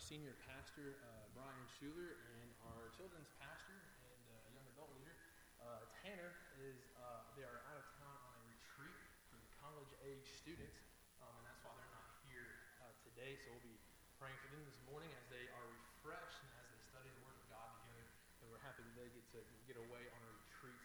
senior pastor, Brian Schuler, and our children's pastor and young adult leader, Tanner, they are out of town on a retreat for the college-age students, and that's why they're not here today. So we'll be praying for them this morning as they are refreshed and as they study the Word of God together. And we're happy that they get to get away on a retreat.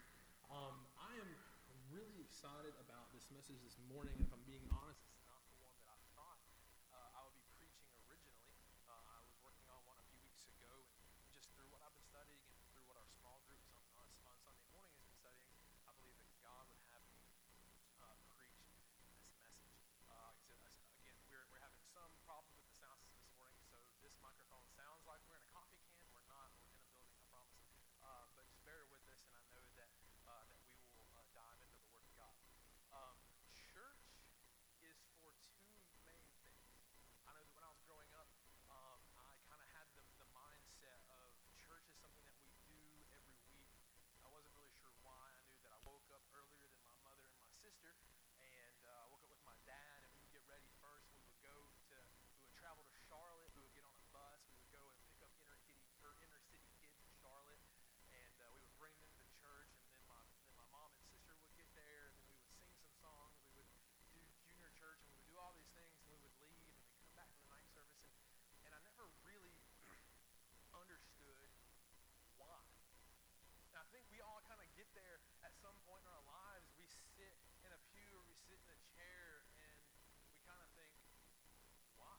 I am really excited about this message this morning. If I'm being honest, it's not the one that I thought I would be preaching originally. I was working on one a few weeks ago, and just through what I've been studying and through what our small groups on Sunday morning has been studying, I believe that God would have me preach this message. Again, we're having some problems with the sound system this morning, so this microphone sounds like we're in a coffee can. We're not. We're in a building, I promise. But just bear with us, and I know that we will dive into the Word of God. Church is for two main things. I know that when I was growing up, I kind of had the mindset of church is something that we do every week. I wasn't really sure why. I knew that I woke up earlier than my mother and my sister, and I woke up with my dad, and we would get ready first. We would travel to Charlotte. We would get on a bus. We would go and pick up inner city kids in Charlotte, and we would bring them to church. And then my mom and sister would get there, and then we would sing some songs. We would do junior church, and we would do all these things, and we would leave, and we'd come back for the night service. And I never really understood why. And I think we all kind of get there at some point in our lives. We sit in a pew or we sit in a chair, and we kind of think, why?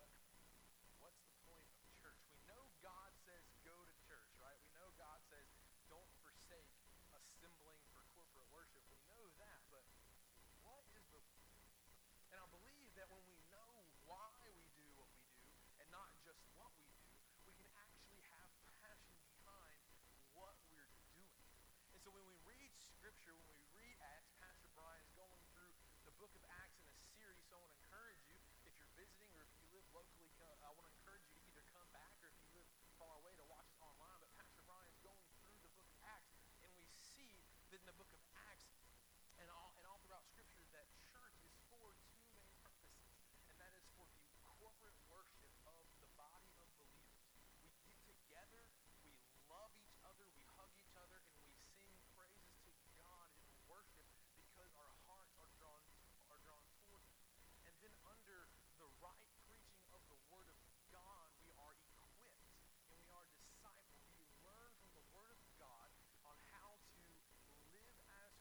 What's the point of church? We know God says go to church, right? We know God says don't forsake assembling for corporate worship. We know that, but what is the point? And I believe that when we know why we do what we do, and not just what we do, we can actually have passion behind what we're doing. And so when we read Scripture, when we read Acts, Pastor Brian's going through the book of Acts in a series, so I want to encourage you, if you're visiting or if you live locally, I want to encourage you to either come back or if you live far away to watch us online. But Pastor Brian's going through the book of Acts, and we see that in the book of Acts and all throughout Scripture that church is for two main purposes, and that is for the corporate worship of the body of believers. We get together, we love each other, we hug each other, and we sing praises to God in worship because our hearts are drawn toward Him. And then under the right preaching of the Word of God, we are equipped and we are discipled. We learn from the Word of God on how to live as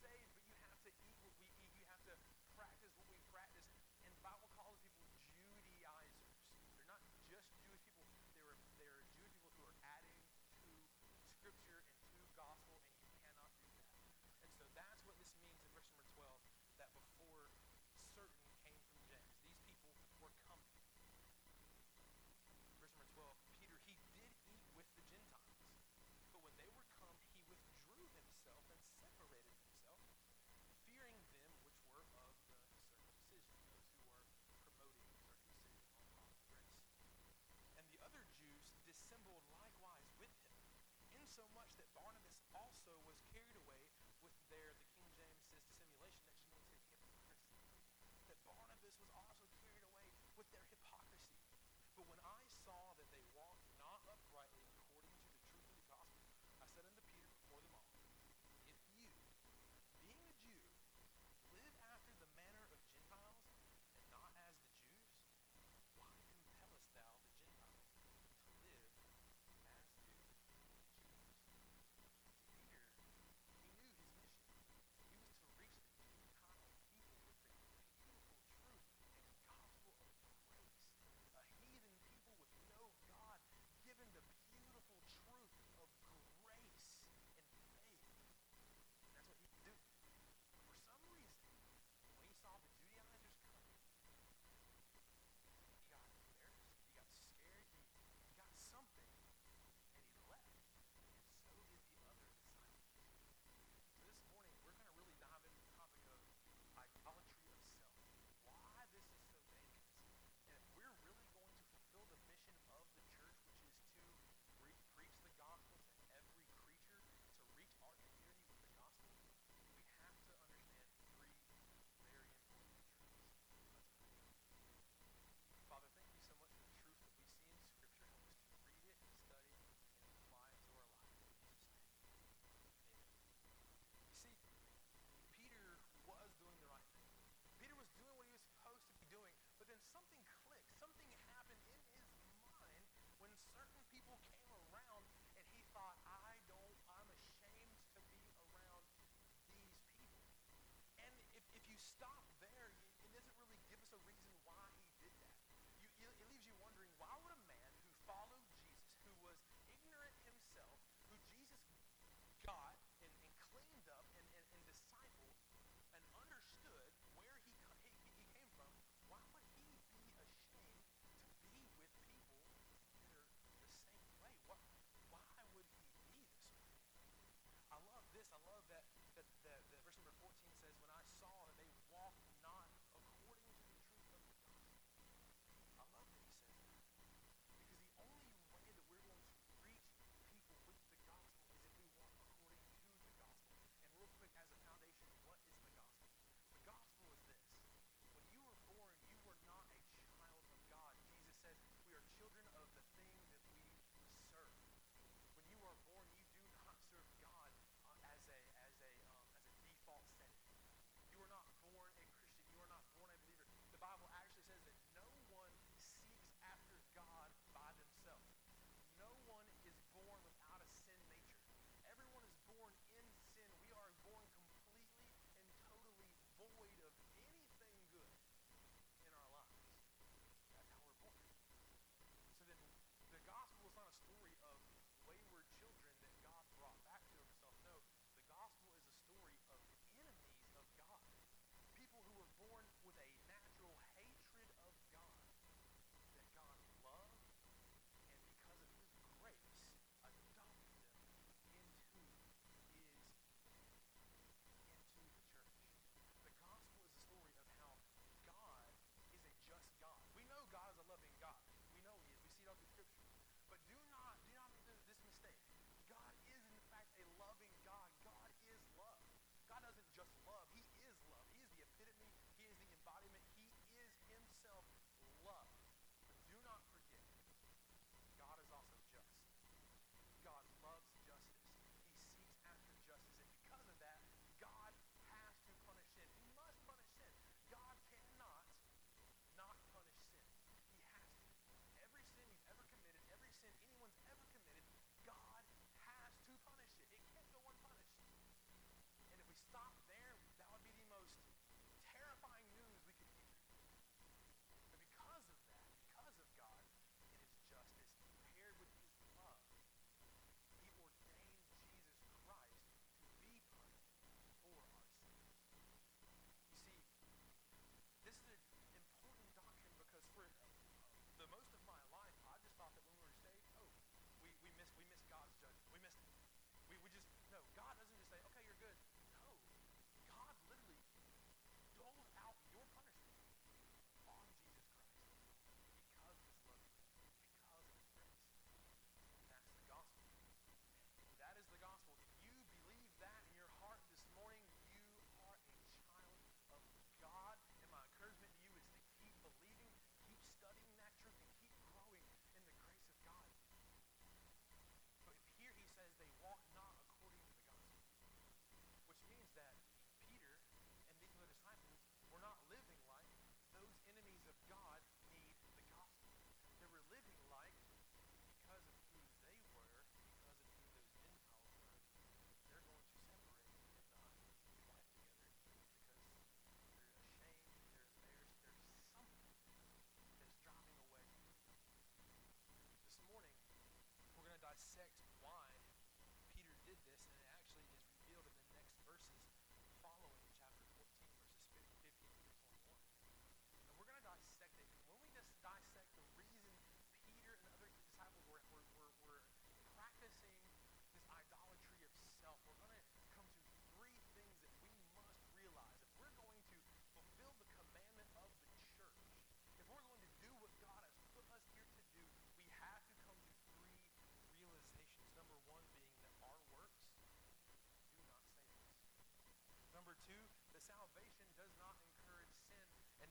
saved, but you have to eat what we eat. You have to practice what we practice. And the Bible calls people Judaizers. They're not just Jewish people. They're Jewish people who are adding to Scripture and to gospel, and you cannot do that. And so that's what this means in verse number 12, that before certain came from James. These people were coming. Verse number 12, Peter, he did eat with the Gentiles, but when they were come, he withdrew himself and separated himself, fearing them which were of the circumcision, those who were promoting circumcision on top of grace. And the other Jews dissembled likewise with him, insomuch that Barnabas also was carried away with the King James says dissimulation, that just means his hypocrisy. That Barnabas was also carried away with their hypocrisy. But when I saw that they walked not uprightly according to the truth of the gospel, I said unto Peter before them all, if you, being a Jew, live after the manner of Gentiles, and not as the Jews, why compellest thou the Gentiles to live as do the Jews?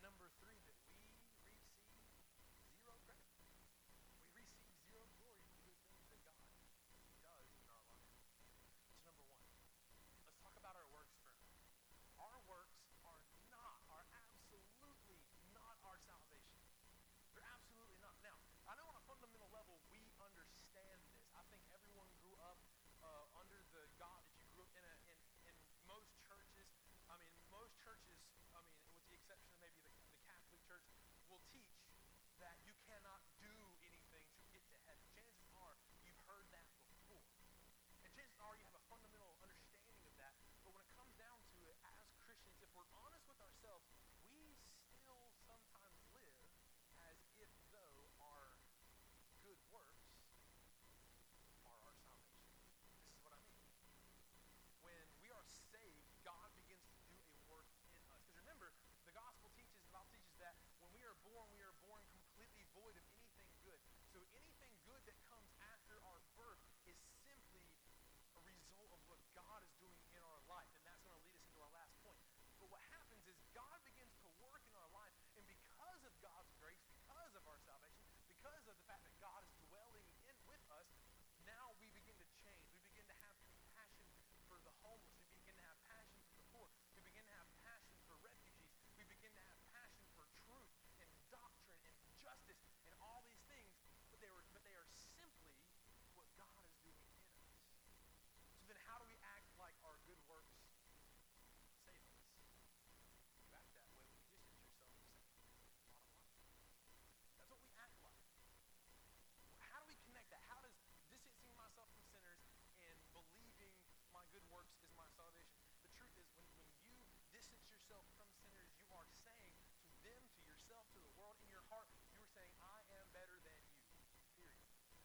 number three, that we receive zero credit. We receive zero glory for the good things that God does in our life. That's number one. Let's talk about our works for a minute. Our works are absolutely not our salvation. They're absolutely not. Now, I know on a fundamental level we understand this. I think everyone grew up under the God that you grew up in most churches. Most churches, with the exception of maybe the Catholic Church, will teach that you cannot do anything to get to heaven. Chances are you've heard that before. And chances are you have a fundamental understanding of that. But when it comes down to it, as Christians, if we're honest with ourselves, we still sometimes live as if though our good works are our salvation. This is what I mean. When we are saved, God begins to do a work in us. Because remember, the gospel teaches, the Bible teaches that when we are born completely void of anything good. So anything good that comes after our birth is simply a result of what God is doing in our life. And that's going to lead us into our last point. But what happens is God begins to work in our life, and because of God's grace, because of our salvation, because of the fact that God is dwelling in with us, now we begin to change. We begin to have compassion for the homeless. We begin to have passion for the poor. We begin to have passion for refugees. We begin to have passion for truth and doctrine and justice and all these things. But they are simply what God is doing in us. So then how do we act like our good works save us? You act that way when you distance yourself from sin. Bottom line. That's what we act like. How do we connect that? How does distancing myself from sinners and believing my good works is my salvation? The truth is, when you distance yourself from sinners, you are saying to them, to yourself, to the world, in your heart, you are saying, I am better than you. Period.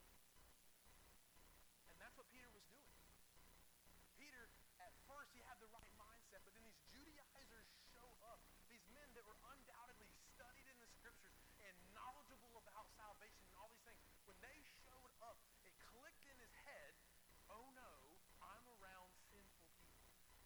And that's what Peter was doing. Peter, at first, he had the right mindset, but then these Judaizers show up. These men that were undoubtedly studied in the scriptures and knowledgeable about salvation and all these things. When they showed up, it clicked in his head, oh no, I'm around sinful people.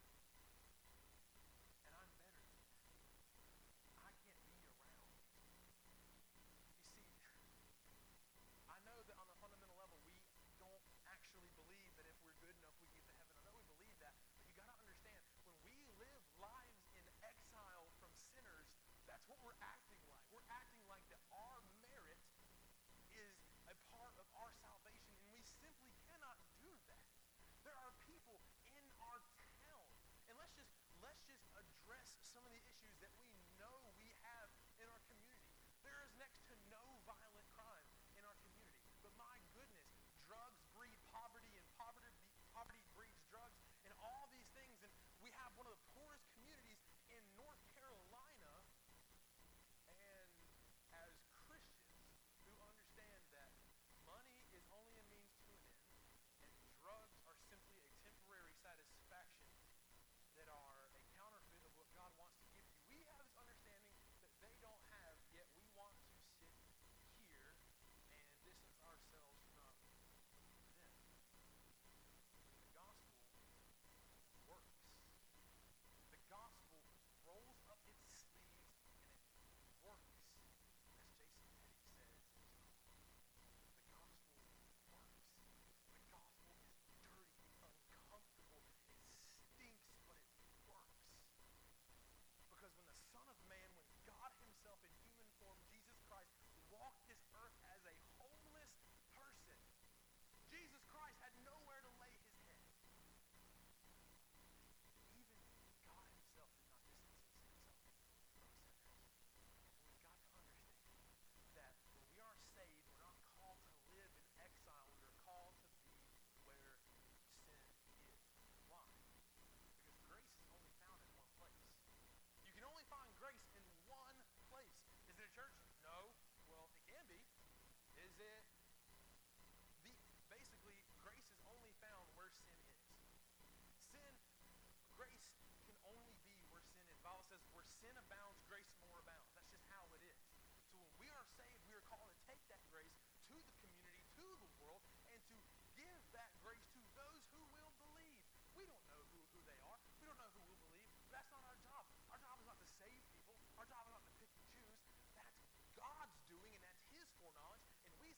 And I'm better than them. I can't be around these people. You see, I know that on a fundamental level, we don't actually believe that if we're good enough, we can get to heaven. I know we believe that, but you got to understand, when we live lives in exile from sinners, that's what we're acting like. We're acting like that our merit is a part of our salvation, and we simply cannot do that. There are people in our town, and let's just address some of the issues that we know we have in our community. There is next to no violent crime in our community, but my goodness, drugs breed poverty, and poverty breeds drugs, and all these things. And we have one of the poorest communities in North Carolina. And as Christians who understand that money is only a means to an end, and drugs are simply a temporary satisfaction that are a counterfeit of what God wants to give you, we have this understanding that they don't have, yet we want to sit here and distance ourselves from them. The gospel works. The gospel rolls up its sleeves and it works, as Jason Petty says in his book. The gospel works. The gospel is dirty, it's uncomfortable, it stinks, but it works. Because when the Son of Man, when God himself in human form, Jesus Christ, walked this earth as a homeless person, Jesus Christ had nowhere to lay his head. Even God himself did not distance himself from sinners. And we've got to understand that when we are saved, we're not called to live in exile. We are called to be where sin is. Why? Because grace is only found in one place. You can only find grace in one place. Is it a church? No. Well, it can be. Is it? Basically, grace is only found where sin is. Grace can only be where sin is. The Bible says, where sin abounds, grace more abounds. That's just how it is. So when we are saved, we are called to take that grace to the community, to the world, and to give that grace to those who will believe. We don't know who they are. We don't know who will believe. But that's not our job. Our job is not to save people. Our job is not to pick and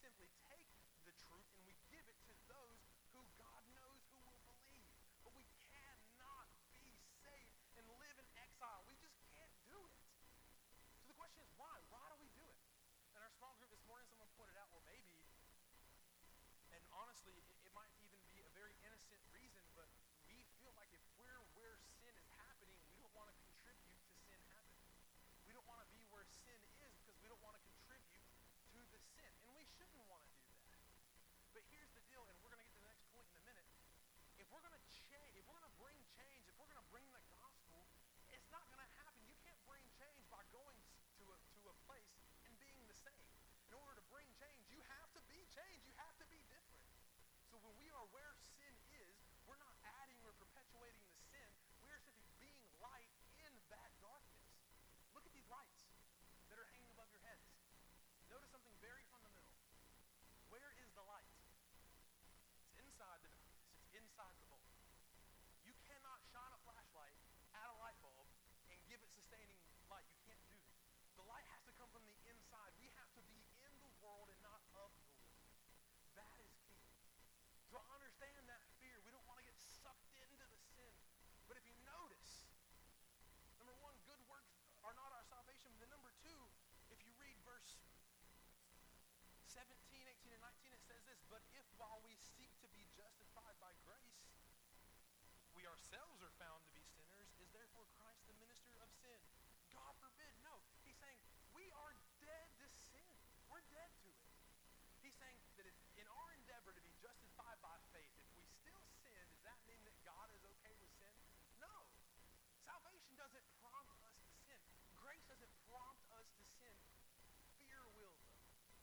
simply take the truth and we give it to those who God knows who will believe. But we cannot be saved and live in exile. We just can't do it. So the question is why? Why do we do it? In our small group this morning, someone pointed out, well, maybe, and honestly, it might even be a very innocent reason, but we feel like if we're where sin is happening, we don't want to contribute to sin happening. We don't want to be where sin is because we don't want to contribute to the sin. And we shouldn't want to do that. But here's the deal, and we're going to get to the next point in a minute. If we're going to change, if we're going to bring change, if we're going to bring the gospel, it's not going to happen. You can't bring change by going to a place and being the same. In order to bring change, you have to be changed. You have to be different. So when we are where sin is, we're not adding or perpetuating the sin. We are simply being light in that darkness. Look at these lights that are hanging above your heads. Notice something very fundamental. Where is the light? It's inside the darkness. It's inside the bulb. You cannot shine a flashlight at a light bulb and give it sustaining light. You can't do that. The light has to come from the inside. We have to be in the world and not of the world. That is key. So I understand that fear. We don't want to get sucked into the sin. But if you notice, number one, good works are not our salvation. But then number two, if you read verse 17, 18, and 19, it says this, but if while we seek to be justified by grace, we ourselves are found to be sinners, is therefore Christ the minister of sin? God forbid. No. He's saying we are dead to sin. We're dead to it. He's saying that if in our endeavor to be justified by faith, if we still sin, does that mean that God is okay with sin? No. Salvation doesn't prompt us to sin. Grace doesn't prompt us to sin. Fear will, though.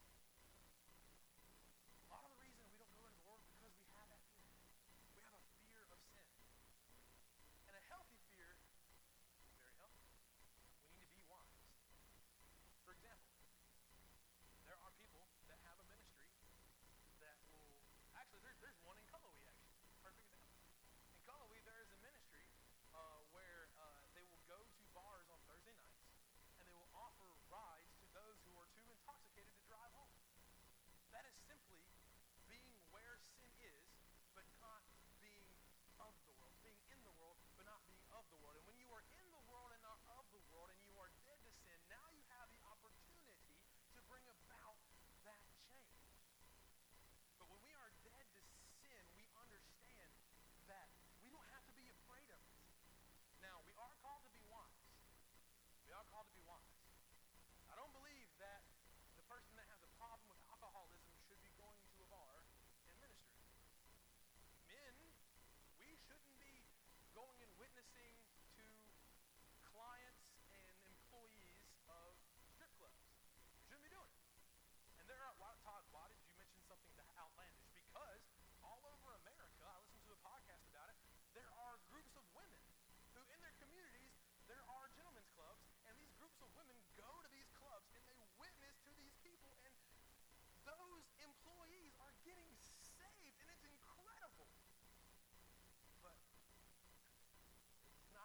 A lot of the reason we don't go into the world is because we have that fear. We have a fear of sin. And a healthy fear, very healthy. We need to be wise. For example, there are people that have a ministry that will, actually there's one in Cullowhee, actually, perfect example. In Cullowhee there is a ministry where they will go to bars on Thursday nights and they will offer rides to those who are too intoxicated to drive home. That is simply being where sin is, but not being of the world. Being in the world, but not being of the world. And when you are in the world and not of the world, and you are dead to sin, now you have the opportunity to bring about that change. But when we are dead to sin, we understand that we don't have to be afraid of it. Now, we are called to be wise. We are called to be wise. I don't believe that the person that has a problem with alcoholism should be going to a bar and ministering. Men, we shouldn't be going and witnessing to clients and employees of strip clubs. We shouldn't be doing it. And there are, Todd, why did you mention something that outlandish? Because all over America, I listened to a podcast about it, there are groups of women who in their communities, there are gentlemen's clubs, and these groups of women go to these clubs and they witness to these people, and those employees are getting saved, and it's incredible. But it's not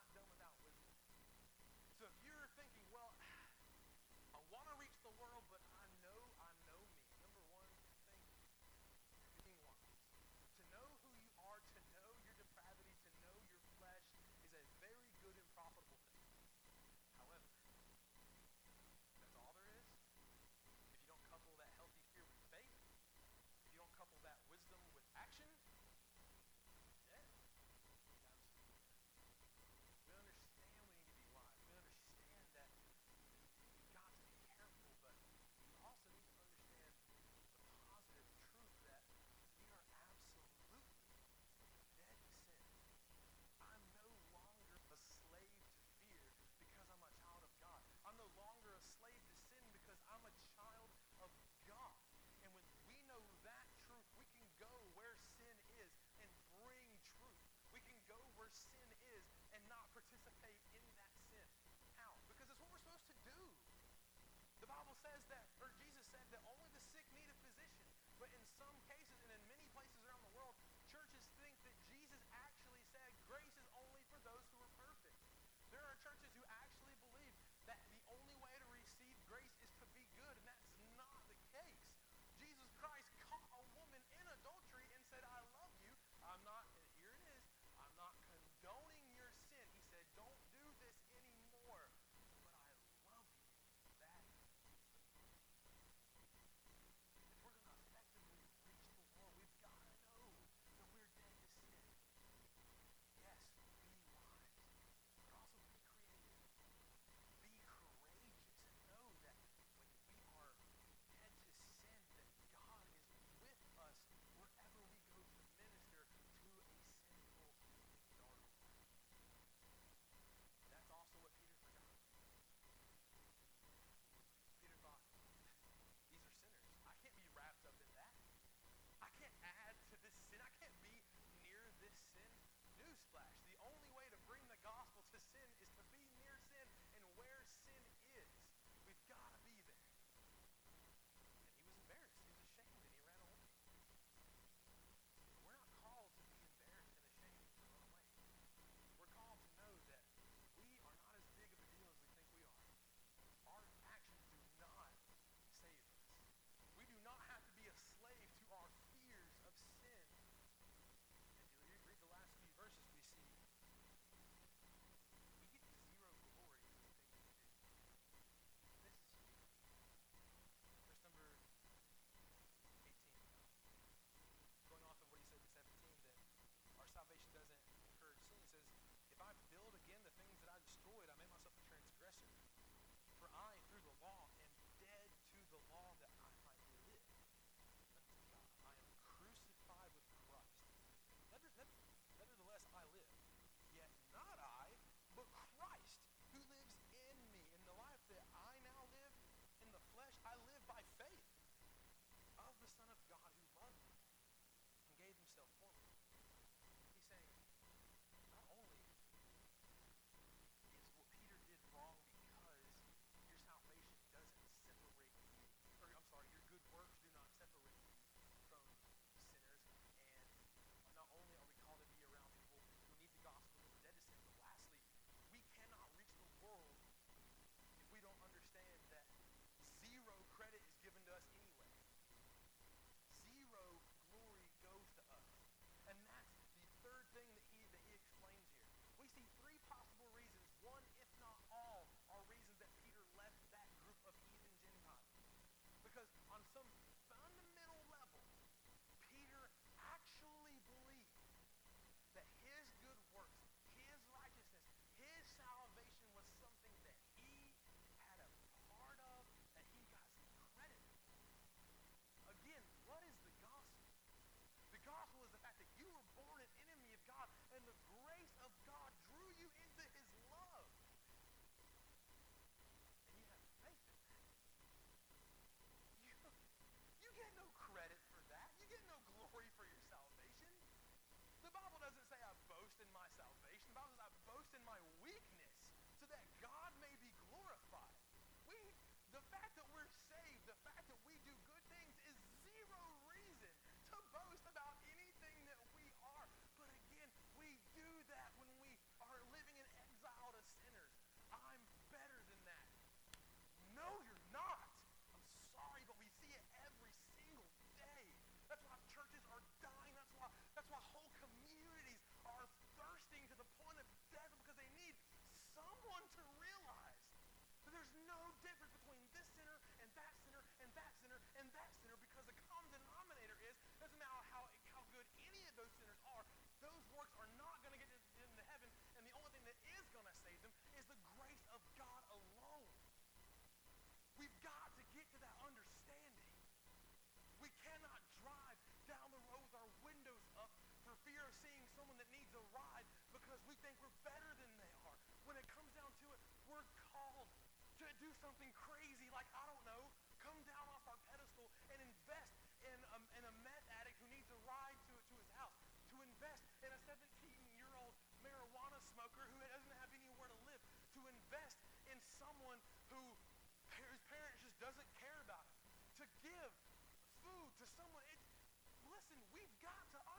something crazy like, I don't know, come down off our pedestal and invest in a meth addict who needs a ride to his house, to invest in a 17-year-old marijuana smoker who doesn't have anywhere to live, to invest in someone whose parents just doesn't care about him, to give food to someone. Listen, we've got to